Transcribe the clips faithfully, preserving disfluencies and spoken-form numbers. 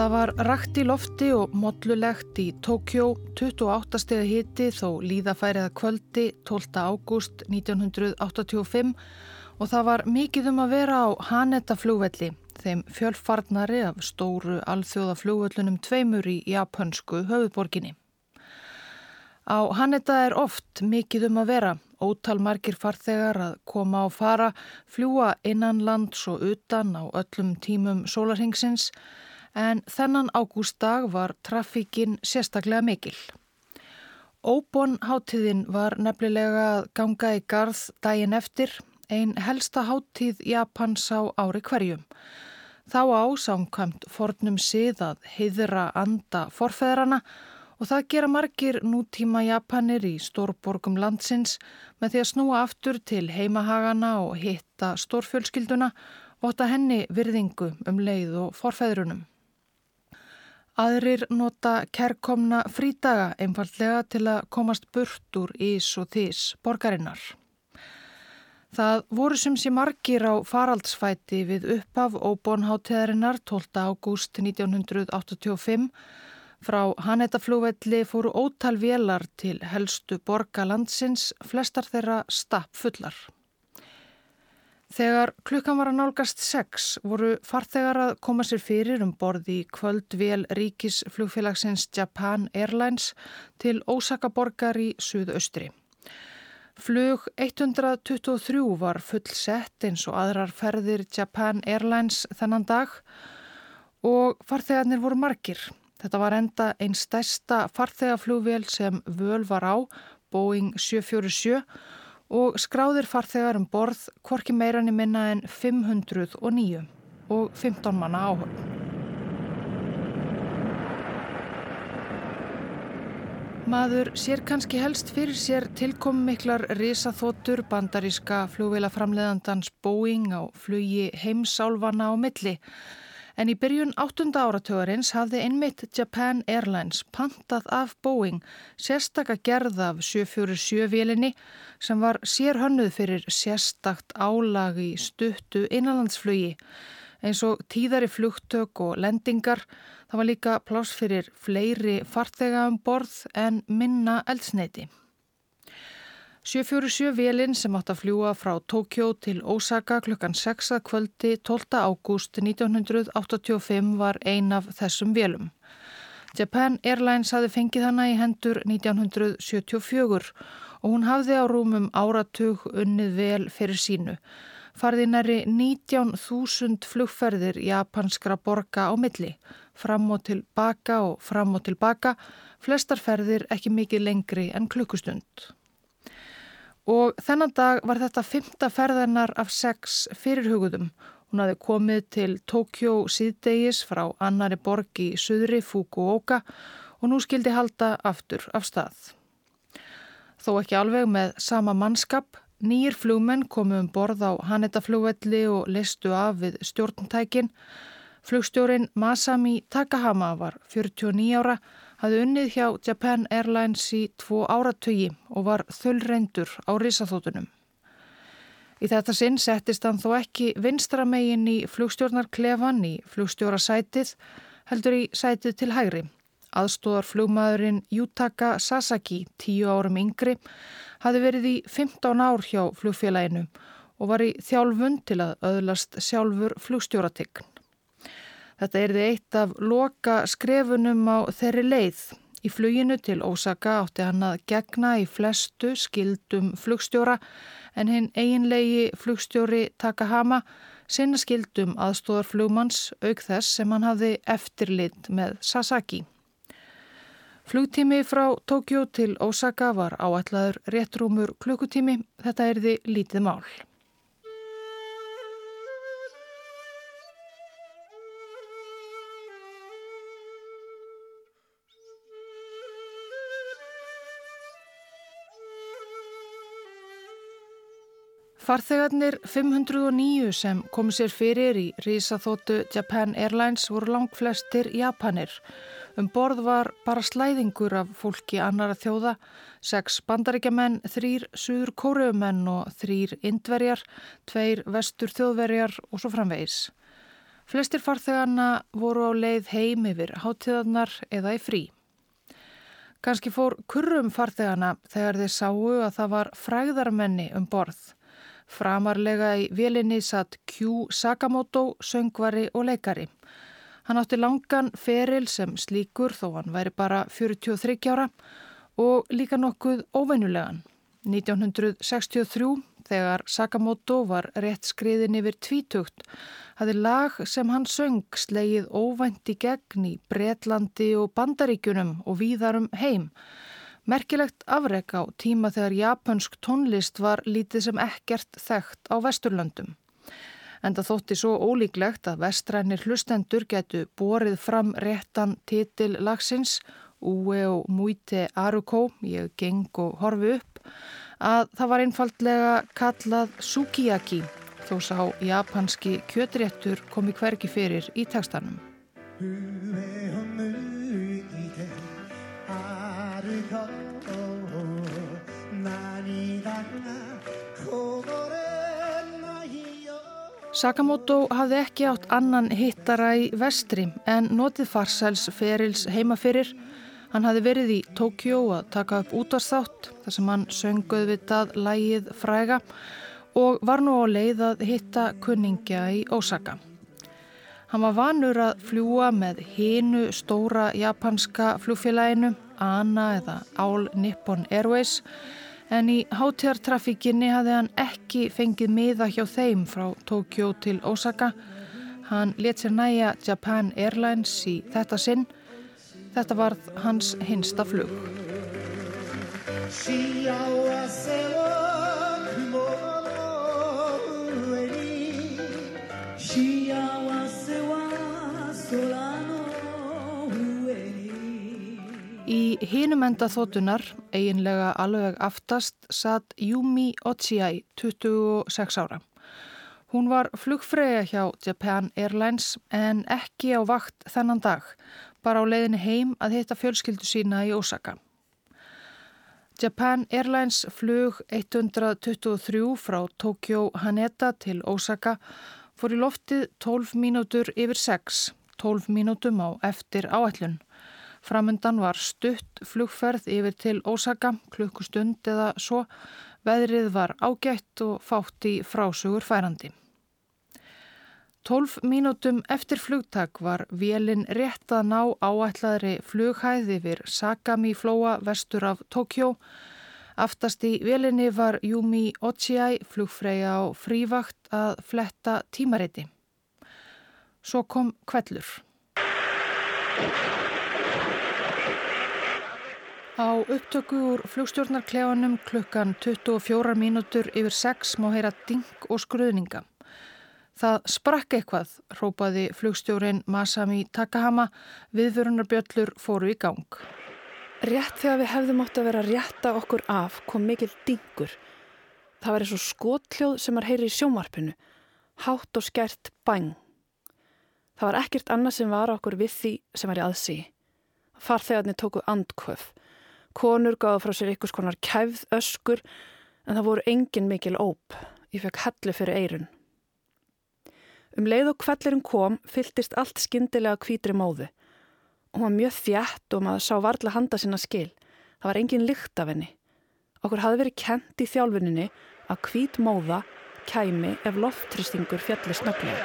Það var rakt í lofti og mollulegt í Tókjó, tuttugu og átta stiga hiti þó líða færið að kvöldi tólfta ágúst nítján hundruð áttatíu og fimm og það var mikið um að vera á Haneda-flugvelli, þeim fjölfarnari af stóru alþjóðaflugvöllunum tveimur í japönsku höfuðborginni. Á Haneda er oft mikið um að vera, ótal margir farþegar að koma og fara, fljúga innanlands og utan á öllum tímum sólarhringsins, en þennan ágústdag var traffíkin sérstaklega mikil. Óbon-hátíðin var nefnilega að ganga í garð daginn eftir, ein helsta hátíð Japans á ári hverjum. Þá á samkvæmt fornum sið að heiðra anda forfeðrana og það gera margir nútíma Japanir í stórborgum landsins með því að snúa aftur til heimahagana og hitta stórfjölskylduna, votta henni virðingu um leið og forfeðrunum. Aðrir nota kærkomna frídaga einfaldlega til að komast burt úr ís og þís borgarinnar. Það voru sem sé margir á faraldsfæti við upphaf Óbon-hátíðarinnar tólfta ágúst nítján hundruð áttatíu og fimm. Frá Haneda-flugvelli fóru ótal vélar til helstu borga landsins, flestar þeirra stappfullar. Þegar klukkan var að nálgast sex voru farþegar að koma sér fyrir um borð í kvöldvél ríkisflugfélagsins Japan Airlines til Osaka borgar í suðaustri. Flug hundrað tuttugu og þrjú var fullsett eins og aðrar ferðir Japan Airlines þennan dag og farþegarnir voru margir. Þetta var enda ein stærsta farþegaflugvél sem völ var á, Boeing sjö fjögur sjö, og skráðir farþegar um borð hvorki meira ni minna en fimm hundruð og níu og fimmtán manna áhöfn. Maður sér kannski helst fyrir sér tilkomumiklar risaþotur bandaríska flugvélaframleiðandans Boeing á flugi heimsálfanna á milli. En í byrjun áttunda áratugarins hafði einmitt Japan Airlines pantað af Boeing sérstaka gerð af sjö fjögur sjö vélinni sem var sérhönnuð fyrir sérstakt álag í stuttu innanlandsflugi. Eins og tíðari flugtök og lendingar, það var líka pláss fyrir fleiri farþega um borð en minna eldsneyti. sjö fjögur sjö vélin sem átti að fljúga frá Tókjó til Osaka klukkan sex að kvöldi tólfta ágúst nítján hundruð áttatíu og fimm var ein af þessum vélum. Japan Airlines hafði fengið hana í hendur nítján hundruð sjötíu og fjögur og hún hafði á rúmum áratug unnið vel fyrir sínu. Farði nærri nítján þúsund flugferðir japanskra borga á milli, fram og til baka og fram og til baka, flestar ferðir ekki mikið lengri en klukkustund. Og þennan dag var þetta fimmta ferðarnar af sex fyrirhugðum. Hún hafði komið til Tókjó síðdegis frá annari borg í suðri Fukuoka og nú skildi halda aftur af stað. Þó ekki alveg með sama mannskap, nýjir flugmenn komu um borð á Haneda-flugvelli og leistu af við stjórntækin. Flugstjórinn Masami Takahama var fjörutíu og níu ára, hafði unnið hjá Japan Airlines í tvo áratugi og var þaulreyndur á risaþotunum. Í þetta sinn settist hann þó ekki vinstra megin í flugstjórnarklefan í flugstjórasætið, heldur í sætið til hægri. Aðstóðar flugmaðurinn Yutaka Sasaki, tíu árum yngri, hafði verið í fimmtán ár hjá flugfélaginu og var í þjálfun til að öðlast sjálfur flugstjóratign. Þetta yrði eitt af loka skrefunum á þeirri leið. Í fluginu til Osaka átti hann að gegna í flestu skildum flugstjóra en hinn eiginlegi flugstjóri Takahama sinna skildum aðstóðarflugmanns auk þess sem hann hafði eftirlit með Sasaki. Flugtími frá Tókjó til Osaka var áætlaður rétt rúmur klukkutími. Þetta yrði lítið mál. Farþegarnir fimm hundruð og níu sem komu sér fyrir í risaþotu Japan Airlines voru langflestir Japanir. Um borð var bara slæðingur af fólki annara þjóða, sex bandaríkjamenn, þrír suður kóreumenn og þrír indverjar, tveir vestur þjóðverjar og svo framvegis. Flestir farþeganna voru á leið heim yfir hátíðarnar eða í frí. Kannski fór kurrum farþegana þegar þeir sáu að það var frægðarmenni um borð. Framarlega í vélinni satt Q Sakamoto, söngvari og leikari. Hann átti langan feril sem slíkur þó hann væri bara fjörutíu og þriggja ára og líka nokkuð óvenjulegan. nítján hundruð sextíu og þrjú, þegar Sakamoto var rétt skriðin yfir tvítugt, hafði lag sem hann söng slegið óvænt í gegn í Bretlandi og Bandaríkjunum og víðarum heim. Merkilegt afrek á tíma þegar japansk tónlist var lítið sem ekkert þekkt á Vesturlöndum. Enda þótti svo ólíklegt að vestrænir hlustendur getu borið fram réttan titil lagsins, Ue og Muite Aruko, ég geng og horfi upp, að það var einfaldlega kallað sukiyaki, þó sá japanski kjötréttur komi hvergi fyrir í textanum. Sakamoto hafði ekki átt annan hittara í vestri en notið farsæls ferils heima fyrir. Hann hafði verið í Tókjó að taka upp útvarpsþátt þar sem hann söng auðvitað lagið fræga og var nú á leið að hitta kunningja í Osaka. Hann var vanur að fljúga með hinu stóra japanska flugfélaginu, ANA eða All Nippon Airways, en í hátíðartrafíkinni hafði hann ekki fengið miða hjá þeim frá Tókjó til Osaka. Hann lét sér nægja Japan Airlines í þetta sinn. Þetta varð hans hinsta flug. Í hinum enda þotunar, eiginlega alveg aftast, satt Yumi Ochiai, tuttugu og sex ára. Hún var flugfreyja hjá Japan Airlines en ekki á vakt þennan dag, bara á leiðinni heim að hitta fjölskyldu sína í Osaka. Japan Airlines flug hundrað tuttugu og þrjú frá Tokyo Haneda til Osaka fór í loftið tólf mínútur yfir sex, tólf mínútum á eftir áætlun. Framundan var stutt flugferð yfir til Osaka, klukkustund eða svo. Veðrið var ágætt og fátt í frásögur færandi. Tólf mínútum eftir flugtak var vélin rétt að ná áætlaðri flughæð yfir Sakami-flóa vestur af Tókjó. Aftast í vélinni var Yumi Ochiai, flugfreyja á frívakt, að fletta tímariti. Svo kom hvellur. Á upptöku úr flugstjórnarklefanum klukkan tuttugu og fjórar mínútur yfir sex má heyra dynk og skruðninga. Það sprakk eitthvað, hrópaði flugstjórinn Masami Takahama, viðvörunarbjöllur fóru í gang. Rétt þegar við hefðum átt að vera að rétta okkur af kom mikill dynkur. Það var eins og skothljóð sem maður heyrir í sjónvarpinu, hátt og skært bang. Það var ekkert annað sem var okkur við því sem var í aðsigi. Farþegarnir tóku andköf. Konur gáðu frá sér ykkurs konar kæfð öskur en það voru engin mikil óp. Ég fekk hellu fyrir eyrun. Um leið og hvellurinn kom fylltist allt skyndilega hvítri móðu. Hún var mjög þétt og maður sá varla handa sinna skil. Það var engin lykt af henni. Okkur hafði verið kennt í þjálfuninni að hvít móða kæmi ef loftþrýstingur fjalli snögglega.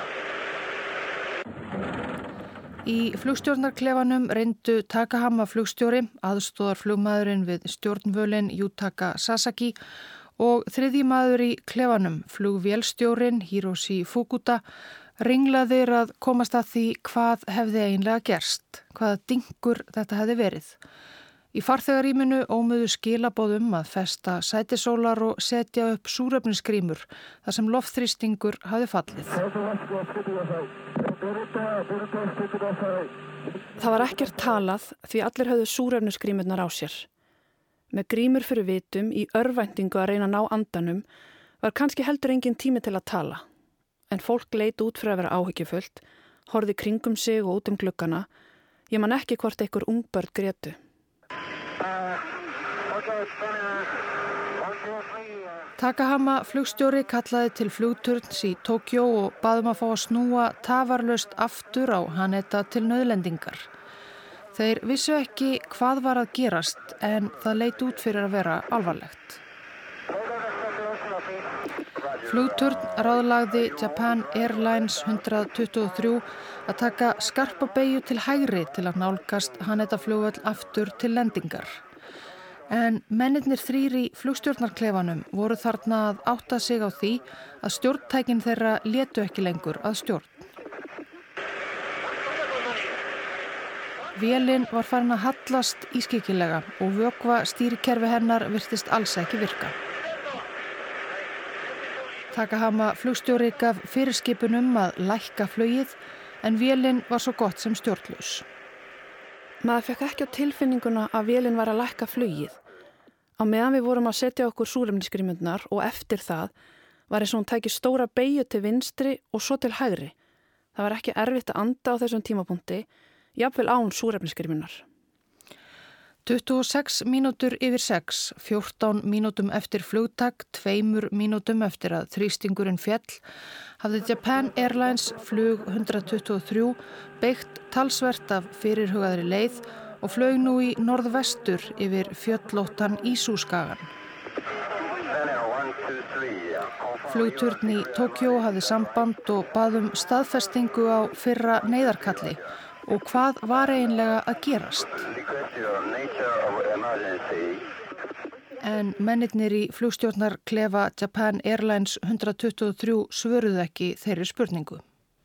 Í flugstjórnarklefanum reyndu Takahama flugstjóri, aðstoðarflugmaðurinn við stjórnvölin Yutaka Sasaki og þriðji maður í klefanum, flugvélstjórin Hiroshi Fukuda, ringlaðir að komast að því hvað hefði eiginlega gerst, hvaða dynkur þetta hefði verið. Í farþegarýminu ómuðu skilaboðum að festa sætisólar og setja upp súrefnisgrímur þar sem loftþrýstingur hafði fallið. Það var ekkert talað því allir höfðu súrefnisgrímurnar á sér. Með grímur fyrir vitum í örvæntingu að reyna að ná andanum var kannski heldur engin tími til að tala. En fólk leit út fyrir að vera áhyggjufullt, horfði kringum sig og út um gluggana. Ég man ekki hvort einhver ungbörn grétu. Takahama flugstjóri kallaði til flugturns í Tókjó og baðum að fá að snúa tafarlaust aftur á Haneda til nauðlendingar. Þeir vissu ekki hvað var að gerast en það leit út fyrir að vera alvarlegt. Flugturn ráðlagði Japan Airlines hundrað tuttugu og þrjú að taka skarpa beygju til hægri til að nálgast Haneda flugvöll aftur til lendingar. En mennirnir þrír í flugstjórnarklefanum voru þarna að átta sig á því að stjórntækin þeirra létu ekki lengur að stjórn. Vélin var farin að hallast ískyggilega og vökva stýrikerfi hennar virtist alls ekki virka. Takahama flugstjóri gaf fyrirskipun um að lækka flugið en vélin var svo gott sem stjórnlaus. Maður fekk ekki á tilfinninguna að vélin var að lækka flugið. Á meðan við vorum að setja okkur súrefnisgrímurnar og eftir það var eins og hún tæki stóra beygju til vinstri og svo til hægri. Það var ekki erfitt að anda á þessum tímapunkti, jafnvel án súrefnisgrímurnar. tuttugu og sex mínútur yfir sex, fjórtán mínútum eftir flugtak, tveimur mínútum eftir að þrýstingurinn féll, hafði Japan Airlines flug hundrað tuttugu og þrjú beygt talsvert af fyrirhugaðri leið og flög nú í norðvestur yfir fjöllóttan Ísú-skagann. Flugturn í Tókjó hafði samband og bað um staðfestingu á fyrra neyðarkalli. Og hvað var eiginlega að gerast? En mennirnir í flugstjórnarklefa Japan Airlines hundrað tuttugu og þrjú svöruðu ekki þeirri spurningu.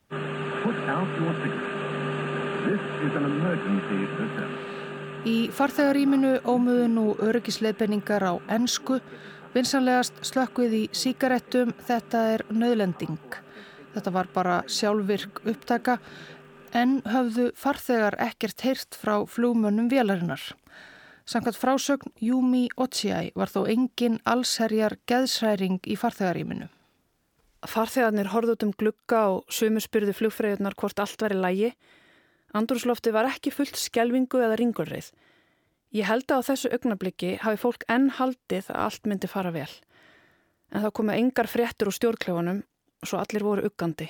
Í farþegarýminu ómuðu nú öryggisleiðbeiningar á ensku, vinsamlegast slökkvið í sígarettum, þetta er nauðlending. Þetta var bara sjálfvirk upptaka, en höfðu farþegar ekkert heyrt frá flugmönnum vélarinnar. Samkvæmt frásögn Yumi Ochiai var þó engin allsherjar geðshræring í farþegarýminu. Farþegarnir horfðu út um glugga og sumir spurðu flugfreyjurnar hvort allt væri í lagi. Andrúmsloftið var ekki fullt skelfingu eða ringulreið. Ég held að á þessu augnabliki hafi fólk enn haldið að allt myndi fara vel. En það komu engar fréttur úr stjórnklefanum, svo allir voru uggandi.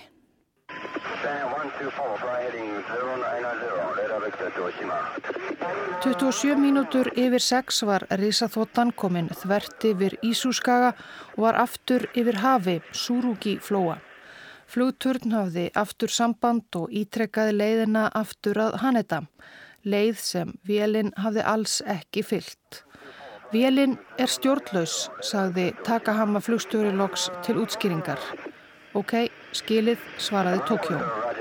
tuttugu og sjö mínútur yfir sex var risaþotan komin þvert yfir Ísú-skaga og var aftur yfir hafi, Tsurugi-flóa. Flugturn hafði aftur samband og ítrekkaði leiðina aftur að Haneda, leið sem vélin hafði alls ekki fylgt. Vélin er stjórnlaus, sagði Takahama flugstjóri loks til útskýringar. Ok, skilið, svaraði Tókjó.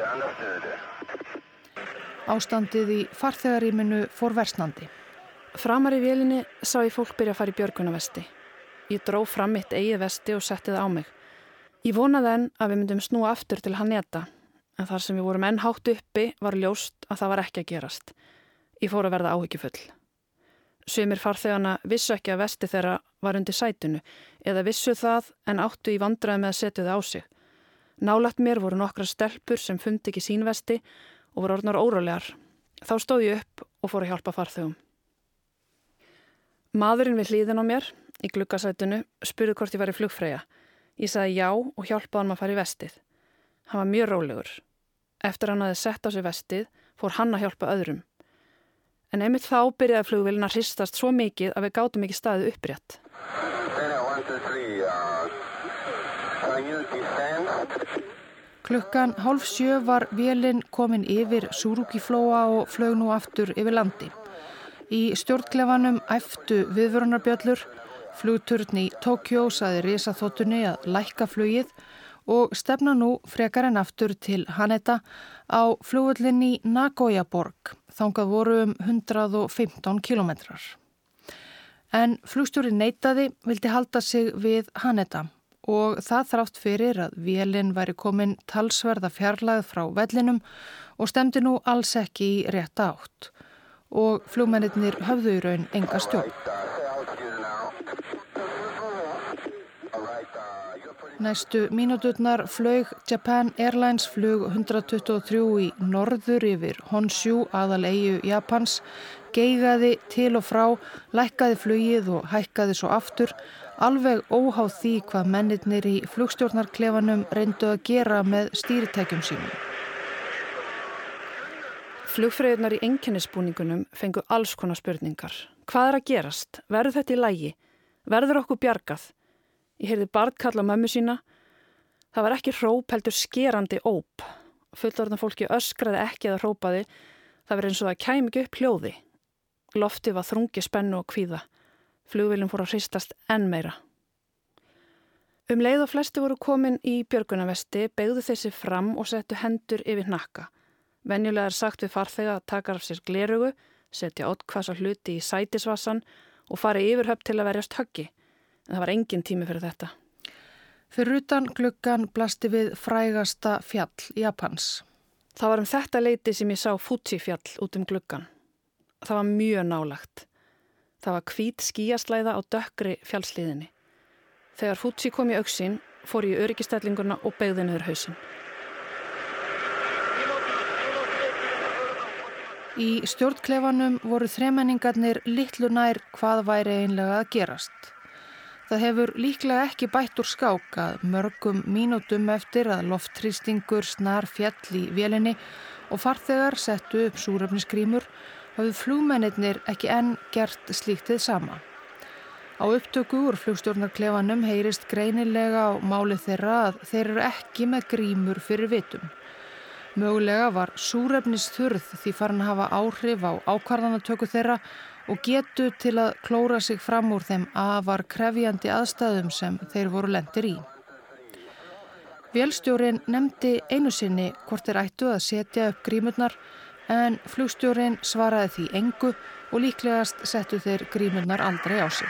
Ástandið í farþegarýminu fór versnandi. Framar í vélinni sá ég fólk byrja að fara í björgunarvesti. Ég dró fram mitt eigið vesti og setti það á mig. Ég vonaði enn að við myndum snúa aftur til Haneda, en þar sem við vorum enn hátt uppi var ljóst að það var ekki að gerast. Ég fór að verða áhyggjufull. Sumir farþegana vissu ekki að vesti þeirra var undir sætinu eða vissu það en áttu í vandræði með að setja það á sig. Nálægt mér voru nokkra stelpur sem fundi ekki sín vesti og voru orðnar órólegar. Þá stóð ég upp og fór að hjálpa farþegum. Maðurinn við hlíðin á mér, í gluggasætinu, spurði hvort ég væri flugfreyja. Ég sagði já og hjálpaði hann að fara í vestið. Hann var mjög rólegur. Eftir hann hafði sett á sig vestið, fór hann að hjálpa öðrum. En einmitt þá byrjaði flugvélin að hristast svo mikið að við gátum ekki staðið upprétt. Klukkan hálf sjö var vélin komin yfir Tsurugi-flóa og flög nú aftur yfir landi. Í stjórnklefanum æptu viðvörunarbjöllur, flugturn í Tókjó sagði risaþotunni að lækka flugið og stefna nú frekar en aftur til Haneda á flugvöllin í Nagoya-borg, þangað voru um hundrað og fimmtán kílómetrar. En flugstjóri neitaði, vildi halda sig við Haneda og það þrátt fyrir að vélin væri komin talsverða fjarlægð frá vellinum og stemdi nú alls ekki í rétta átt. Og flugmennirnir höfðu í raun enga stjórn. Næstu mínúturnar flög Japan Airlines flug hundrað tuttugu og þrjú í norður yfir Honshu, aðaleyju Japans, geigaði til og frá, lækkaði flugið og hækkaði svo aftur alveg óháð því hvað mennirnir í flugstjórnarklefanum reyndu að gera með stýritækjum sínum. Flugfreyjurnar í einkennisbúningunum fengu alls konar spurningar. Hvað er að gerast? Verður þetta í lagi? Verður okkur bjargað? Ég heyrði barn kalla mömmu sína. Það var ekki hróp heldur skerandi óp. Fullorðna fólki öskraði ekki eða hrópaði. Það var eins og það kæmi ekki upp hljóði. Loftið var þrungi spennu og kvíða. Flugvélum fór að hristast enn meira. Um leið og flesti voru komin í björgunarvesti beygðu þeir sig fram og settu hendur yfir hnakka. Venjulega er sagt við farþega að taka af sér glerugu, setja oddhvassa hluti í sætisvassan og fara í yfirhöfn til að verjast höggi. En það var engin tími fyrir þetta. Fyrir utan gluggan blasti við frægasta fjall Japans. Það var um þetta leyti sem ég sá Fuji fjall út um gluggan. Það var mjög nálagt. Það var hvít skýjaslæða á dökkri fjallshlíðinni. Þegar Fuji kom í augsýn, fór ég í öryggistellinguna og beygði niður hausinn. Í stjórnklefanum voru þremenningarnir litlu nær hvað væri einlega að gerast. Það hefur líklega ekki bætt úr skák að mörgum mínútum eftir að loftþrýstingur snar fjall í vélinni og farþegar settu upp súrefnisgrímur hafðu flugmennirnir ekki enn gert slíkt hið sama. Á upptöku úr flugstjórnarklefanum heyrist greinilega á máli þeirra að þeir eru ekki með grímur fyrir vitum. Mögulega var súrefnisþurrð því farin að hafa áhrif á ákvarðanatöku þeirra og getu til að klóra sig fram úr þeim afar krefjandi aðstæðum sem þeir voru lentir í. Vélstjórinn nefndi einu sinni hvort þeir ættu að setja upp grímurnar en flugstjórinn svaraði því engu og líklegast settu þeir grímurnar aldrei á sig.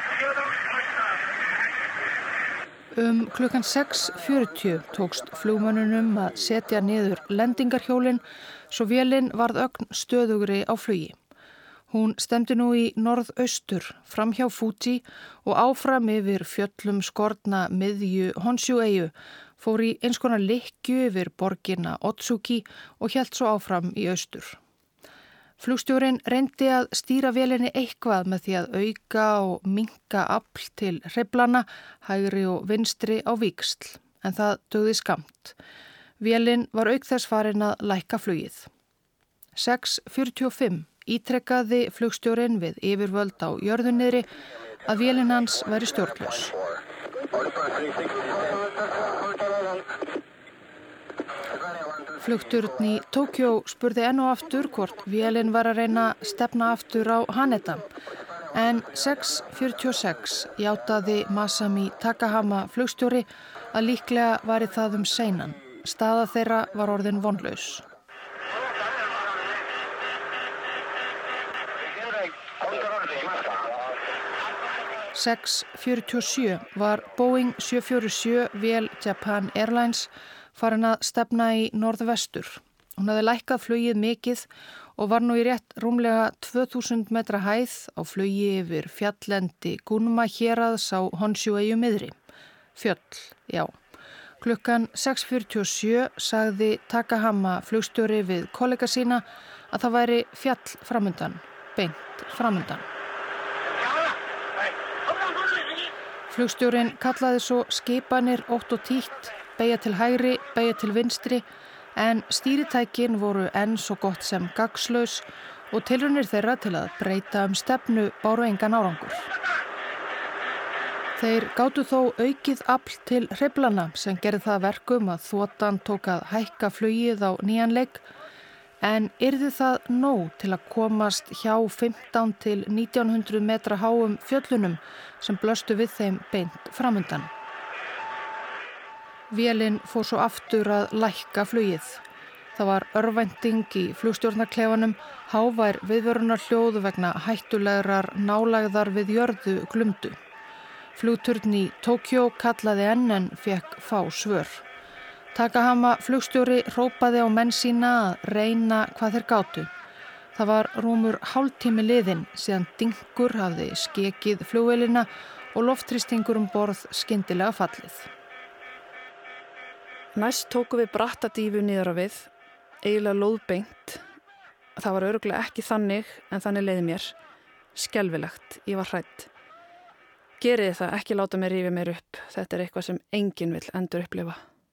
Um klukkan sex fjörutíu tókst flugmönnunum að setja niður lendingarhjólin svo vélin varð ögn stöðugri á flugi. Hún stemdi nú í norðaustur fram hjá Fuji og áfram yfir fjöllum skorna miðju Honshu-eyju, fór í eins konar lykkju yfir borgina Otsuki og hélt svo áfram í austur. Flugstjórinn reyndi að stýra vélinni eitthvað með því að auka og minnka afl til hreyflana, hægri og vinstri á víxl, en það dugði skammt. Vélin var auk þess farin að lækka flugið. sex fjörutíu og fimm ítrekkaði flugstjórinn við yfirvöld á jörðunniðri að vélin hans væri stjórnlaus. Flugturn í Tókjó spurði enn og aftur hvort vélin var að reyna að stefna aftur á Haneda. En sex fjörutíu og sex játaði Masami Takahama flugstjóri að líklega væri það um seinan. Staða þeirra var orðin vonlaus. sex fjörutíu og sjö var Boeing sjö fjörutíu og sjö vél Japan Airlines farin að stefna í norðvestur. Hún hafði lækkað flugið mikið og var nú í rétt rúmlega tvö þúsund metra hæð á flugi yfir fjalllendi Gunma héraðs á Honshu-eyju miðri. Fjöll, já. Klukkan sex fjörutíu og sjö sagði Takahama flugstjóri við kollega sína að það væri fjall framundan, beint framundan. Flugstjórinn kallaði svo skipanir ótt og títt, beygja til hægri, beygja til vinstri, en stýritækin voru enn svo gott sem gagnslaus og tilraunir þeirra til að breyta um stefnu báru engan árangur. Þeir gátu þó aukið afl til hreyflana sem gerði það verkum að þotan tók að hækka flugið á nýjan leik, en yrði það nóg til að komast hjá fimmtán til nítján hundruð metra háum fjöllunum sem blöstu við þeim beint framundan. Vélin fór svo aftur að lækka flugið. Það var örvænting í flugstjórnarklefanum, hávær viðvörunarhljóð vegna hættulegrar nálægðar við jörðu glumdu. Flugturn í Tókjó kallaði enn en fékk fá svör. Takahama flugstjóri hrópaði á menn sína að reyna hvað þeir gátu. Það var rúmur hálftími liðinn síðan dynkur hafði skekið flugvélina og loftþrýstingur um borð skyndilega fallið. Næst tóku við brattadífu niður á við, eiginlega lóðbeint. Það var örugglega ekki þannig en þannig leiði mér. Skelfilegt, ég var hrædd. Gerið það, ekki láta mig rífa mér upp. Þetta er eitthvað sem enginn vill endur upplifa.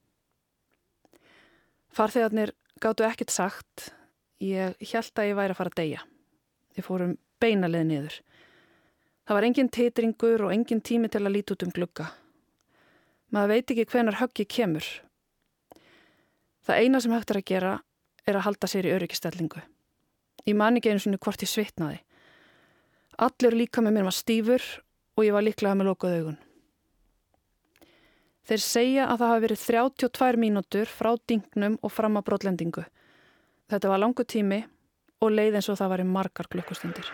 Farþegarnir gátu ekkert sagt. Ég hélt að ég væri að fara að deyja. Við fórum beinaleið niður. Það var engin titringur og engin tími til að líta út um glugga. Maður veit ekki hvenar höggið kemur. Það eina sem hægt er að gera er að halda sér í öryggistellingu. Ég man ekki einu sinni hvort ég svitnaði. Allur líka með mér var stífur og ég var líklega með lokuð augun. Þeir segja að það hafi verið þrjátíu og tvær mínútur frá dingnum og fram að brotlendingu. Þetta var langur tími og leið eins og það var í margar klukkustundir.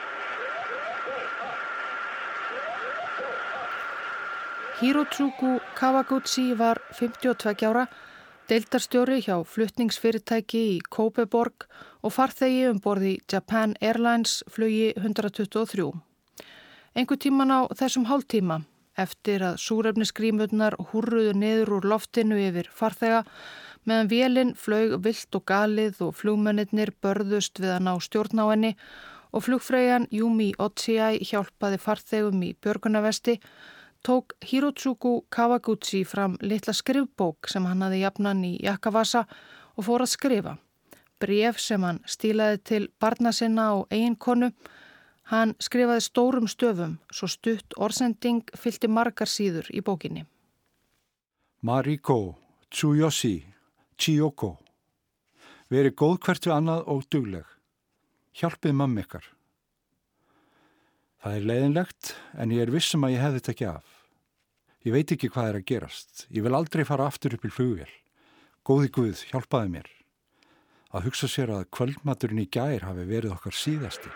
Hirotsugu Kawaguchi var fimmtíu og tveggja ára, deildarstjóri hjá flutningsfyrirtæki í Kópeborg og farþegi um borð í Japan Airlines flugi hundrað tuttugu og þrjú. Einhver tíman á þessum hálftíma, eftir að súrefnisgrímurnar húrruðu niður úr loftinu yfir farþega, meðan vélin flaug vilt og galið og flugmennirnir börðust við að ná stjórn á henni og flugfreyjan Yumi Otsuei hjálpaði farþegum í björgunarvesti, tók Hirotsugu Kawaguchi fram litla skrifbók sem hann hafði jafnan í jakkavasa og fór að skrifa. Bréf sem hann stílaði til barna sinna og eiginkonu. Hann skrifaði stórum stöfum, svo stutt orðsending fyllti margar síður í bókinni. Mariko, Tsuyoshi, Chiyoko. Verið góð hvert við annað og dugleg. Hjálpið mamma ykkar. Það er leiðinlegt, en ég er vissum að ég hefði þetta ekki af. Ég veit ekki hvað er að gerast. Ég vil aldrei fara aftur upp í flugvél. Góði Guð, hjálpaði mér. Að hugsa sér að kvöldmaturinn í gær hafi verið okkar síðasti.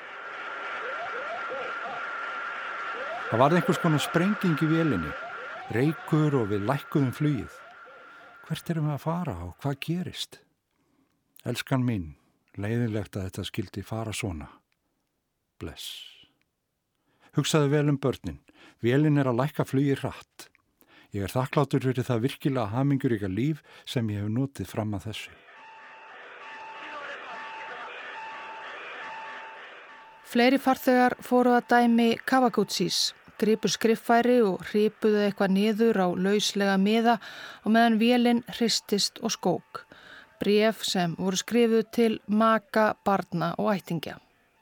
Það varð einhvers konar sprenging í vélinni, reykur og við lækkuðum flugið. Hvert erum við að fara og hvað gerist? Elskan mín, leiðinlegt að þetta skildi fara svona. Bless. Hugsaðu vel um börnin. Vélin er að lækka flugið hratt. Ég er þakklátur fyrir það virkilega hamingur ykkar líf sem ég hef notið fram að þessu. Fleiri farþegar fóru að dæmi Kawaguchis, gripu skriffæri og hripuðu eitthvað niður á lauslega miða og meðan vélin hristist og skók. Bréf sem voru skrifuð til maka, barna og ættingja.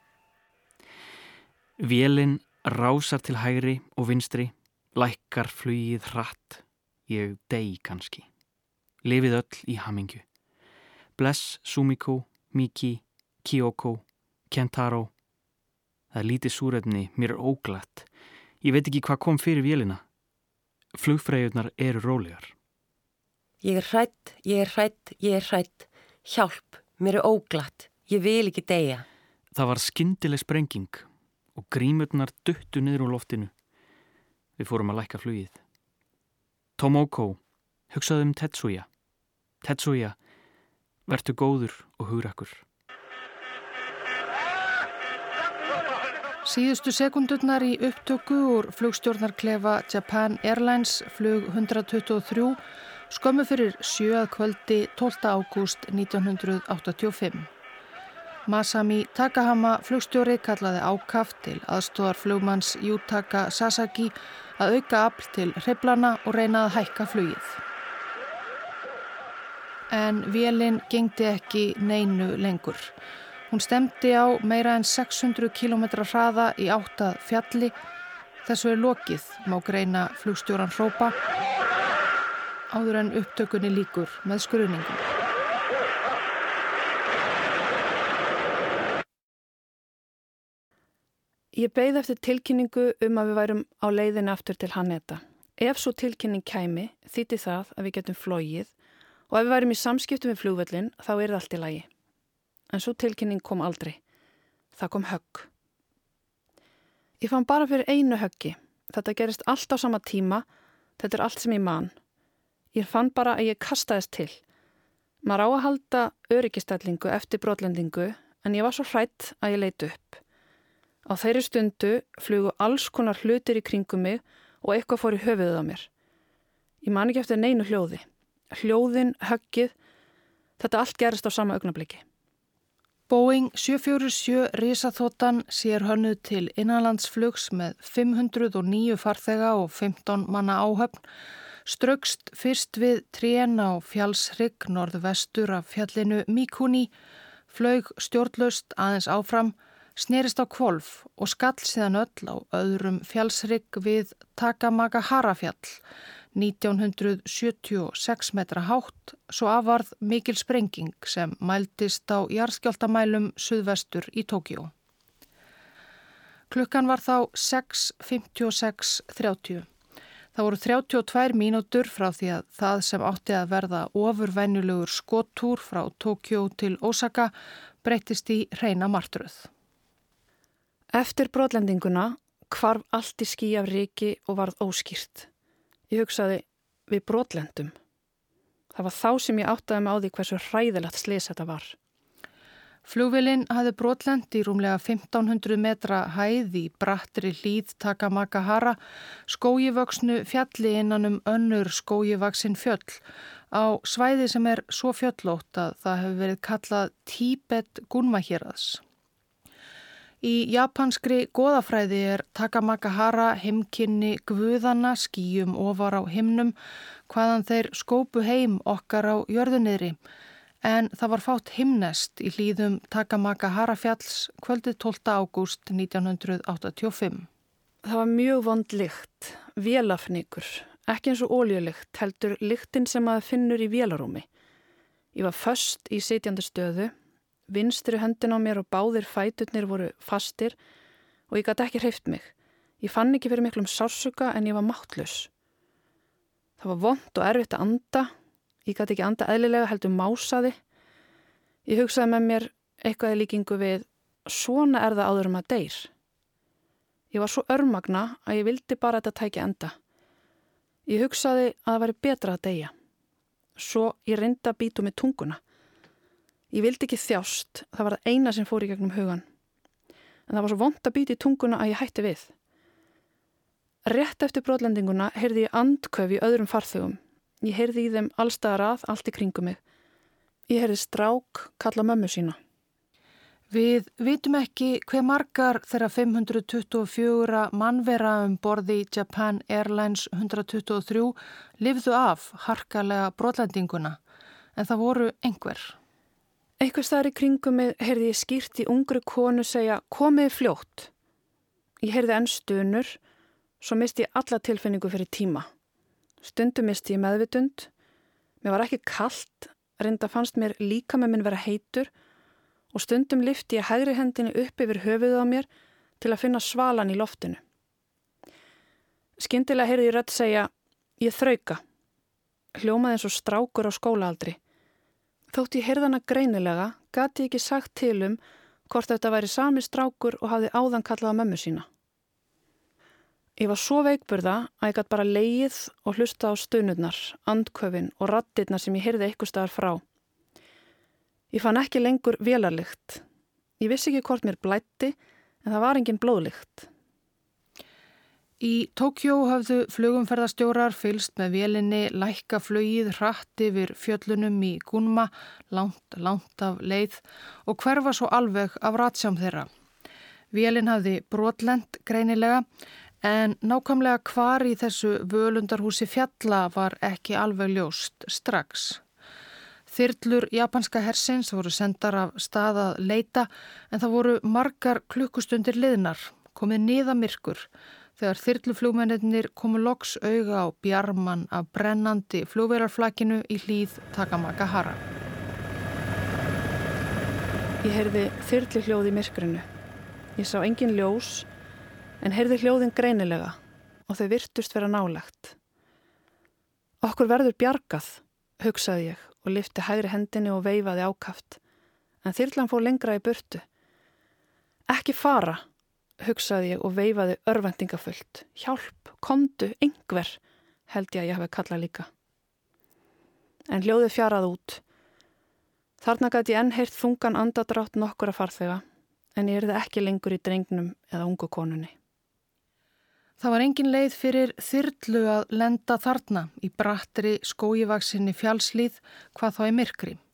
Vélin rásar til hægri og vinstri, lækkar flugið hratt. Ég dey kannski. Lifið öll í hamingju. Bless Sumiko, Miki, Kyoko, Kentaro. Það er lítið súrefni, mér er óglatt. Ég veit ekki hvað kom fyrir vélina. Flugfreyjurnar eru rólegar. Ég er hrædd, ég er hrædd, ég er hrædd. Hjálp, mér er óglatt. Ég vil ekki deyja. Það var skyndileg sprenging og grímurnar duttu niður úr loftinu. Við fórum að lækka flugið. Tomoko, hugsaðu um Tetsuya. Tetsuya, vertu góður og hugrakkur. Síðustu sekundurnar í upptöku úr flugstjórnarklefa Japan Airlines flug hundrað tuttugu og þrjú skömmu fyrir sjö að kvöldi tólfta ágúst nítján hundruð áttatíu og fimm. Masami Takahama flugstjóri kallaði ákaft til aðstoðar flugmanns Yutaka Sasaki að auka afl til hreyflana og reyna að hækka flugið. En vélin gegndi ekki neinu lengur. Hún stemdi á meira en sex hundruð kílómetra hraða í átt að fjalli. Þessu er lokið, má greina flugstjóran hrópa, áður en upptökunni lýkur með skruningum. Ég beið eftir tilkynningu um að við værum á leiðinni aftur til Haneda. Ef svo tilkynning kæmi, þýddi það að við getum flogið og ef við værum í samskiptum við flugvöllin, þá er það allt í lagi. En svo tilkynning kom aldrei. Það kom högg. Ég fann bara fyrir einu höggi. Þetta gerist allt á sama tíma. Þetta er allt sem ég man. Ég fann bara að ég kastaðist til. Maður á að halda öryggistellingu eftir brotlendingu, en ég var svo hrædd að ég leit upp. Á þeirri stundu flugu alls konar hlutir í kringum mig og eitthvað fór í höfuðið á mér. Ég man ekki eftir neinu hljóði. Hljóðin, höggið, þetta allt gerist á sama augnabliki. Boeing sjö fjögur sjö risaþotan sér hönnuð til innanlandsflugs með fimm hundruð og níu farþega og fimmtán manna áhöfn straukst fyrst við trén á fjallshrygg norðvestur af fjallinu Mikuni, flaug stjórnlaust aðeins áfram, snerist á hvolf og skall síðan öll á öðrum fjallshrygg við Takamagahara fjall, nítján hundruð sjötíu og sex metra hátt, svo afvarð mikil sprenging sem mældist á jarðskjálftamælum suðvestur í Tókíó. Klukkan var þá sex fimmtíu og sex þrjátíu. Það voru þrjátíu og tvær mínútur frá því að það sem átti að verða ofurvenjulegur skottúr frá Tókíó til Osaka breyttist í hreina martröð. Eftir brotlendinguna hvarf allt í ský af ryki og varð óskýrt. Ég hugsaði, við brotlendum. Það var þá sem ég áttaði mig á því hversu hræðilegt slys þetta var. Flugvélin hafði brotlent í rúmlega fimmtán hundruð metra hæð í brattri hlíð Takamagahara, skógivöxnu fjalli innan um önnur skógivaksin fjöll, á svæði sem er svo fjöllótt að það hefur verið kallað Tíbet-Gunma-héraðs. Í japanskri goðafræði er Takamagahara heimkynni guðanna skýjum ofar á himnum hvaðan þeir skópu heim okkar á jörðuniðri, en það var fátt himnest í hlíðum Takamagahara fjalls kvöldið tólfta ágúst nítján hundruð áttatíu og fimm. Það var mjög vond lykt, vélafnikur, ekki eins og olíulykt, heldur lyktin sem maður finnur í vélarúmi. Ég var föst í sitjandi stöðu, vinstri höndin á mér og báðir fæturnir voru fastir og ég gat ekki hreyft mig. Ég fann ekki fyrir miklum sársauka en ég var máttlaus. Það var vont og erfitt að anda. Ég gat ekki anda eðlilega heldur másaði. Ég hugsaði með mér eitthvað í líkingu við svona er það áður um að deyr. Ég var svo örmagna að ég vildi bara að þetta tæki enda. Ég hugsaði að það væri betra að deyja. Svo ég reyndi að bíta með tunguna. Ég vildi ekki þjást, það var það eina sem fór í gegnum hugan. En það var svo vont að bíta í tunguna að ég hætti við. Rétt eftir brotlendinguna heyrði ég andköf í öðrum farþegum. Ég heyrði í þeim allstaðar að, allt í kringum mig. Ég heyrði strák kalla mömmu sína. Við vitum ekki hve margar þeirra fimm hundruð tuttugu og fjögur mannvera um borði Japan Airlines hundrað tuttugu og þrjú lifðu af harkalega brotlendinguna, en það voru einhver. Eitthvað staðar í kringum mig heyrði ég skýrt í ungri konu segja komið fljótt. Ég heyrði enn stunur, svo misti ég alla tilfinningu fyrir tíma. Stundum misti ég meðvitund, mér var ekki kalt, reynda fannst mér líka með minn vera heitur og stundum lyfti ég hægri hendinni upp yfir höfuðið á mér til að finna svalan í loftinu. Skyndilega heyrði ég rödd segja, ég þrauka, hljómaði eins og strákur á skólaaldri. Þótt ég heyrði hana greinilega, gat ég ekki sagt til um hvort þetta væri sami strákur og hafði áðan kallað á mömmu sína. Ég var svo veikburða að ég gat bara legið og hlusta á stunurnar, andköfin og raddirnar sem ég heyrði eitthvað staðar frá. Ég fann ekki lengur vélarlykt. Ég vissi ekki hvort mér blæddi, en það var engin blóðlykt. Í Tókíó höfðu flugumferðarstjórar fylgst með vélinni lækka flugið hratt yfir fjöllunum í Gunma, langt, langt af leið og hverfa svo alveg af ratsjám þeirra. Vélin hafði brotlent greinilega, en nákvæmlega hvar í þessu völundarhúsi fjalla var ekki alveg ljóst strax. Þyrlur japanska hersins voru sendar af stað að leita, en það voru margar klukkustundir liðnar, komið niðamyrkur, þegar þyrluflugmennirnir komu loks auga á bjarman af brennandi flugvélarflakinu í hlíð Takamagahara. Ég heyrði þyrluhljóð í myrkrinu. Ég sá engin ljós, en heyrði hljóðin greinilega og þau virtust vera nálægt. Okkur verður bjargað, hugsaði ég og lyfti hægri hendinni og veifaði ákaft, en þyrlan fór lengra í burtu. Ekki fara, hugsaði ég og veifaði örvæntingafullt. Hjálp, komdu, einhver, held ég að ég hafi kallað líka. En hljóðið fjaraði út. Þarna gæti ég enn heyrt þungan andadrátt nokkura farþega, en ég yrði ekki lengur í drengnum eða ungu konunni. Það var engin leið fyrir þyrlu að lenda þarna í brattri skógivaksinni fjallslíð, hvað þá í myrkri.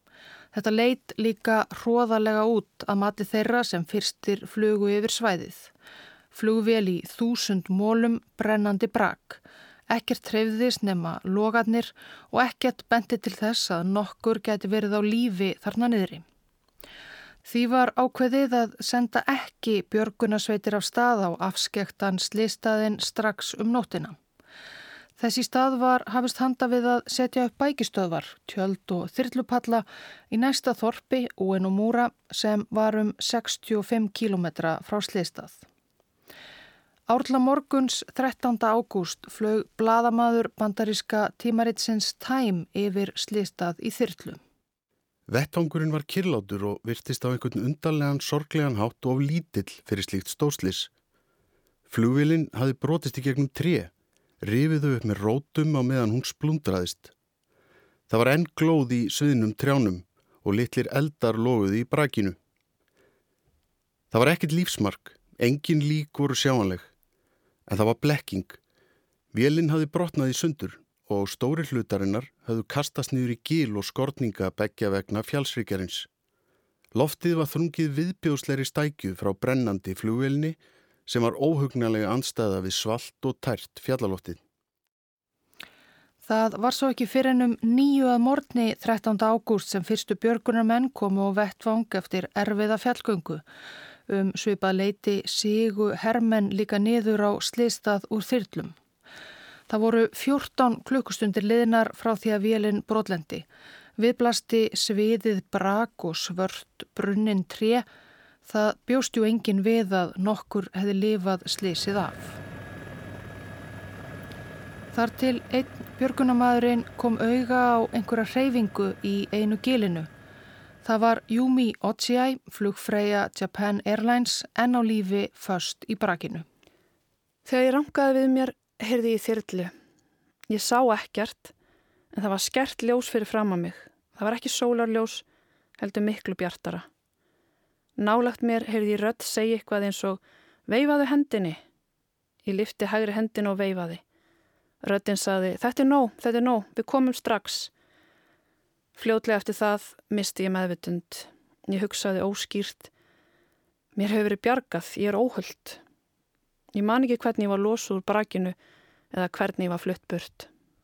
Þetta leit líka hroðalega út að mati þeirra sem fyrstir flugu yfir svæðið. Flugvél í þúsund mólum, brennandi brak. Ekkert hreyfðist nema logarnir og ekkert benti til þess að nokkur geti verið á lífi þarna niðri. Því var ákveðið að senda ekki björgunarsveitir af stað á afskekktan slysstaðinn strax um nóttina. Þessi stað var hafist handa við að setja upp bækistöðvar, tjöld og þyrlupalla í næsta þorpi Uenumura sem var um sextíu og fimm kílómetra frá slysstað. Árla morguns þrettánda ágúst flög blaðamaður bandaríska tímaritsins Time yfir slysstað í þyrlu. Vettvangurinn var kyrlátur og virtist á einhvern undarlegan sorglegan hátt og of lítill fyrir slíkt stórslis. Flugvélin hafði brotist í gegnum tré, rifiðu upp með rótum á meðan hún splundraðist. Það var enn glóð í sviðnum trjánum og litlir eldar loguðu í brakinu. Það var ekkert lífsmark, engin lík voru sjáanleg, en það var blekking. Vélin hafði brotnað í sundur og stóri hlutarinnar höfðu kastast niður í gil og skortninga beggja vegna fjallsríkjarins. Loftið var þrungið viðbjóðslegri stækju frá brennandi flugvélni sem var óhugnalega andstæða við svalt og tært fjallaloftið. Það var svo ekki fyrir ennum níu að morgni þrettánda ágúst sem fyrstu björgunarmenn komu á vettvang eftir erfiða fjallgöngu. Um svipað leiti sigu hermenn líka niður á slysstað úr þyrlum. Það voru fjórtán klukkustundir liðnar frá því að vélin brotlendi. Viðblasti sviðið brak og svört brunnin tré. Það bjóst jú engin við að nokkur hefði lifað slysið af. Þar til einn björgunarmaðurinn kom auga á einhverja hreyfingu í einu gilinu. Það var Yumi Ochiai, flugfreyja Japan Airlines, enn á lífi föst í brakinu. Þegar ég rankaði við mér, heyrði ég þyrlu. Ég sá ekkert, en það var skert ljós fyrir fram að mig. Það var ekki sólarljós, heldur miklu bjartara. Nálægt mér heyrði ég rödd segja eitthvað eins og veifaðu hendinni. Ég lyfti hægri hendina og veifaði. Röddin sagði, þetta er nóg, þetta er nóg, við komum strax. Fljótlega eftir það misti ég meðvitund. Ég hugsaði óskýrt. Mér hefur verið bjargað, ég er óhult. Ég man ekki hvernig ég var losuð úr brakinu eða hvernig ég var flutt burt.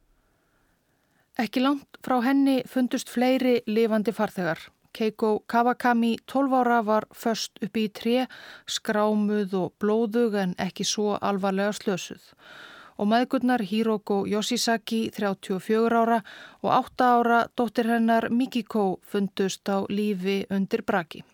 Ekki langt frá henni fundust fleiri lifandi farþegar. Keiko Kawakami, tólf ára, var föst uppi í tré, skrámuð og blóðug en ekki svo alvarlega slösuð. Og mæðgurnar Hiroko Yoshizaki, þrjátíu og fjögurra ára, og átta ára dóttir hennar Mikiko fundust á lífi undir braki.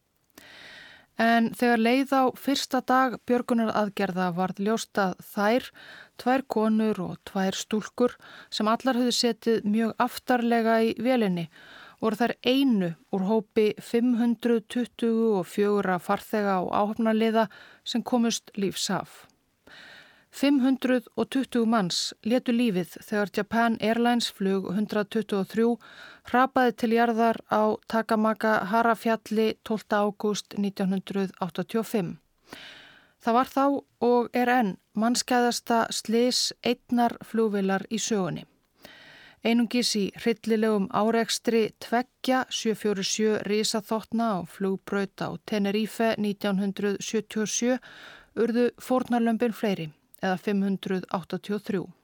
En þegar leið á fyrsta dag björgunaraðgerða varð ljóst að þær, tvær konur og tvær stúlkur sem allar höfðu setið mjög aftarlega í vélinni, voru þær einu úr hópi fimm hundruð tuttugu og fjögur farþega og áhafnarliða sem komust lífs af. fimm hundruð tuttugu manns létu lífið þegar Japan Airlines flug hundrað tuttugu og þrjú hrapaði til jarðar á Takamaka-hara fjalli tólfta ágúst nítján hundruð áttatíu og fimm. Það var þá og er enn mannskæðasta slys einnar flugvélar í sögunni. Einungis í hryllilegum árekstri tveggja sjö fjögur sjö risaþotna á flugbraut á Tenerife nítján hundruð sjötíu og sjö urðu fórnarlömbin fleiri, eða fimm hundruð áttatíu og þrjú.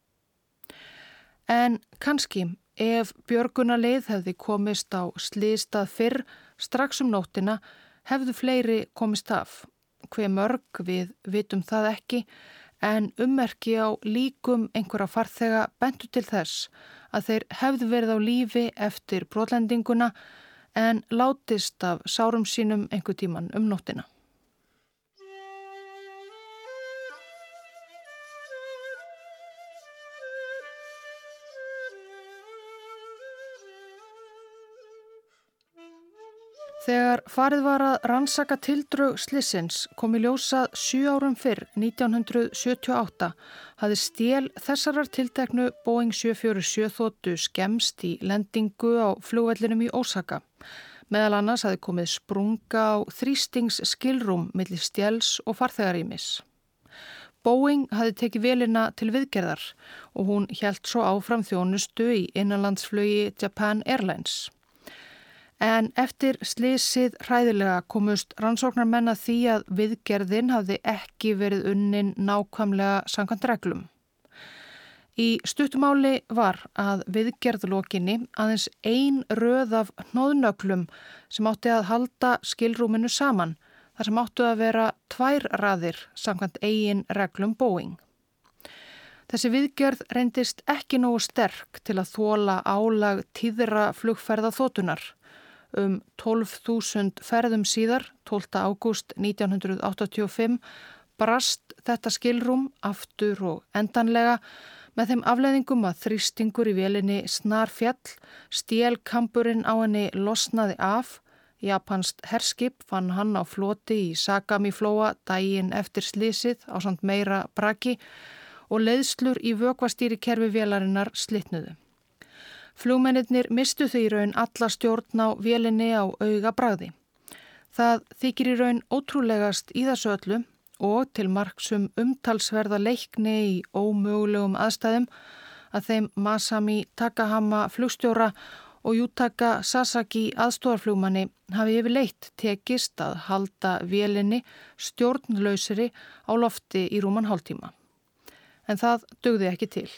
En kannski ef björgunarlið hefði komist á slysstað fyrr strax um nóttina hefðu fleiri komist af. Hve mörg við vitum það ekki, en ummerki á líkum einhverja farþega bentu til þess að þeir hefðu verið á lífi eftir brotlendinguna en látist af sárum sínum einhver tíman um nóttina. Þegar farið var að rannsaka tildrög slysins kom í ljósa sjö árum fyrr, nítján hundruð sjötíu og átta, hafði stél þessarar tilteknu Boeing sjö fjögur sjö þotu skemmst í lendingu á flugvellinum í Osaka. Meðal annars hafði komið sprunga á þrýstingsskilrúm milli stéls og farþegarýmis. Boeing hafði tekið vélina til viðgerðar og hún hélt svo áfram þjónustu í innanlandsflugi Japan Airlines. En eftir slysið hræðilega komust rannsóknarmenn að því að viðgerðin hafði ekki verið unnin nákvæmlega samkvæmt reglum. Í stuttumáli var að viðgerðlokinni aðeins ein röð af hnoðnöglum sem átti að halda skilrúminu saman, þar sem áttu að vera tvær raðir samkvæmt eigin reglum Boeing. Þessi viðgerð reyndist ekki nógu sterk til að þola álag tíðra flugferða þotunar. Um tólf þúsund ferðum síðar, tólfta ágúst nítján hundruð áttatíu og fimm, brast þetta skilrúm aftur og endanlega með þeim afleiðingum að þrýstingur í vélinni snar fjall, stélkamburinn á henni losnaði af, japanskt herskip fann hann á floti í Sagami-flóa daginn eftir slysið ásamt meira braki og leiðslur í vökvastýrikerfi vélarinnar slitnuðu. Flugmennirnir mistu því í raun alla stjórn á vélinni á auga bragði. Það þykir í raun ótrúlegast í þessu öllu og til marks um umtalsverða leikni í ómögulegum aðstæðum að þeim Masami Takahama flugstjóra og Yutaka Sasaki aðstoðarflugmanni hafi yfirleitt tekist að halda vélinni stjórnlausri á lofti í rúman hálftíma. En það dugði ekki til.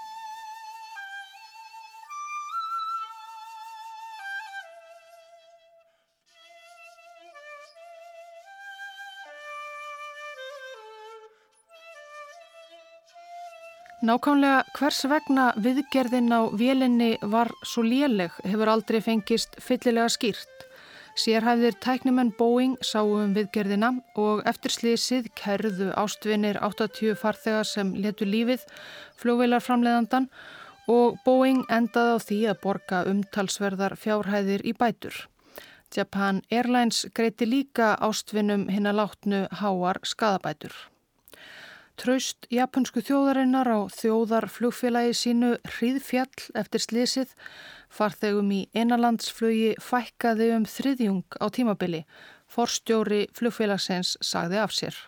Nákvæmlega hvers vegna viðgerðin á vélinni var svo léleg hefur aldrei fengist fyllilega skýrt. Sérhæfðir tæknimenn Boeing sáu um viðgerðina og eftir slysið kærðu ástvinir áttatíu farþega sem létu lífið flugvélarframleiðandann og Boeing endaði á því að borga umtalsverðar fjárhæðir í bætur. Japan Airlines greiddi líka ástvinum hinna látnu háar skaðabætur. Traust japansku þjóðarinnar á þjóðarflugfélagi sínu hríðfjall eftir slysið, farþegum í innanlandsflugi fækkaði um þriðjung á tímabili. Forstjóri flugfélagsins sagði af sér.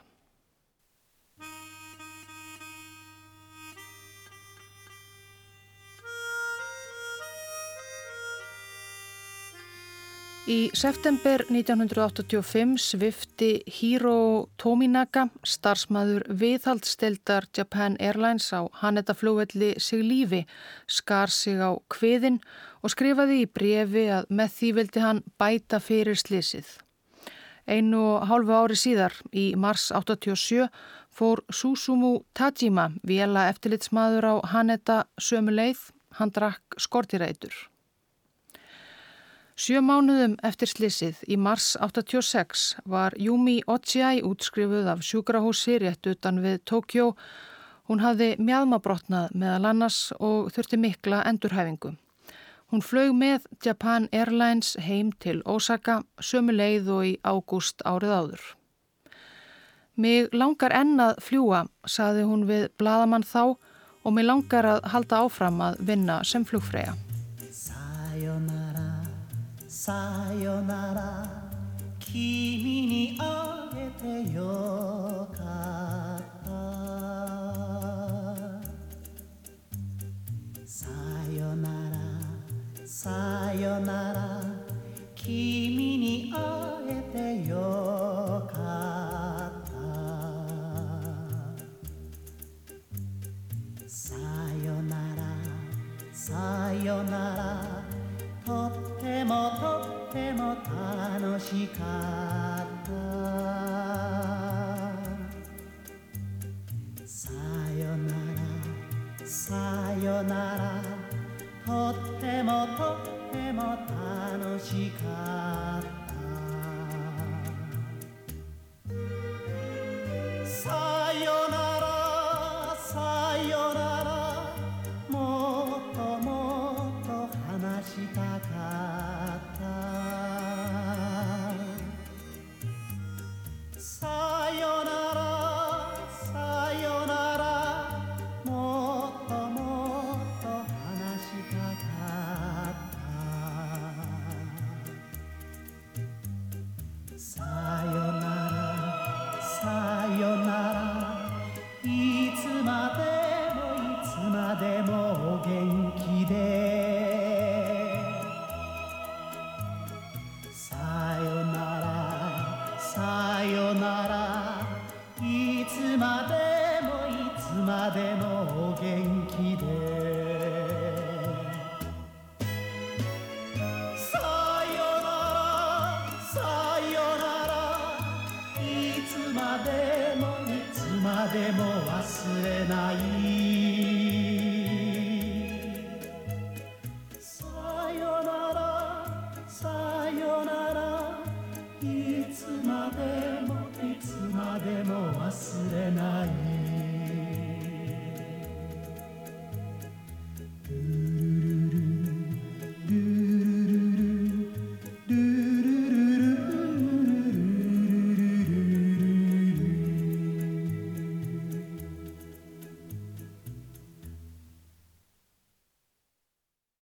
Í september nítján hundruð áttatíu og fimm svipti Hiro Tominaga, starfsmaður viðhaldsdeildar Japan Airlines á Haneda-flugvelli sig lífi, skar sig á kviðinn og skrifaði í bréfi að með því vildi hann bæta fyrir slysið. Einu og hálfu ári síðar, í mars áttatíu og sjö, fór Susumu Tajima, véla eftirlitsmaður á Haneda sömu leið, hann drakk skordýraeitur. Sjö mánuðum eftir slysið í mars áttatíu og sex var Yumi Ochiai útskrifuð af sjúkrahúsi rétt utan við Tókjó. Hún hafði mjaðmabrotnað meðal annars og þurfti mikla endurhæfingu. Hún flaug með Japan Airlines heim til Osaka sömu leið og í ágúst árið áður. Mig langar enn að fljúga, sagði hún við blaðamann þá og mig langar að halda áfram að vinna sem flugfreyja. Sayonara, kimi ni agete yokatta. Sayonara, sayonara, kimi ni agete yokatta. Sayonara, sayonara. とってもとっても楽しかったさよならさよならとってもとっても楽しかったさよならさよならもっともっと話したかったさよならさよならもっともっと話したかったさよならさよならいつまでもいつまでもお元気でさよならいつまでもいつまでもお元気でさよならさよならいつまでもいつまでも忘れない